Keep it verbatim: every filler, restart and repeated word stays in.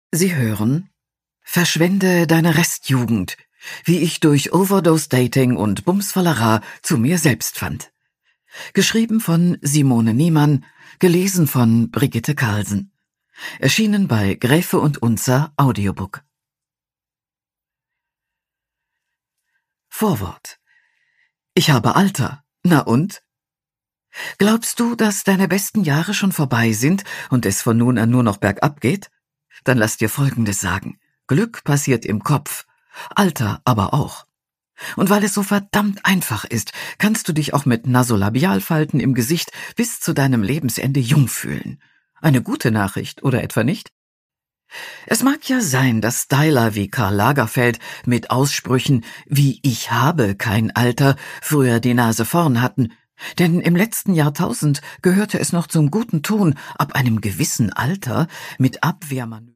Sie hören »Verschwende deine Restjugend«, wie ich durch Overdose-Dating und Bumsvollerer zu mir selbst fand. Geschrieben von Simone Niemann, gelesen von Brigitte Carlsen. Erschienen bei Gräfe und Unzer Audiobook. Vorwort. Ich habe Alter. Na und? Glaubst du, dass deine besten Jahre schon vorbei sind und es von nun an nur noch bergab geht? Dann lass dir Folgendes sagen. Glück passiert im Kopf, Alter aber auch. Und weil es so verdammt einfach ist, kannst du dich auch mit Nasolabialfalten im Gesicht bis zu deinem Lebensende jung fühlen. Eine gute Nachricht, oder etwa nicht? Es mag ja sein, dass Styler wie Karl Lagerfeld mit Aussprüchen wie »Ich habe kein Alter« früher die Nase vorn hatten, denn im letzten Jahrtausend gehörte es noch zum guten Ton, ab einem gewissen Alter mit Abwehrmanövern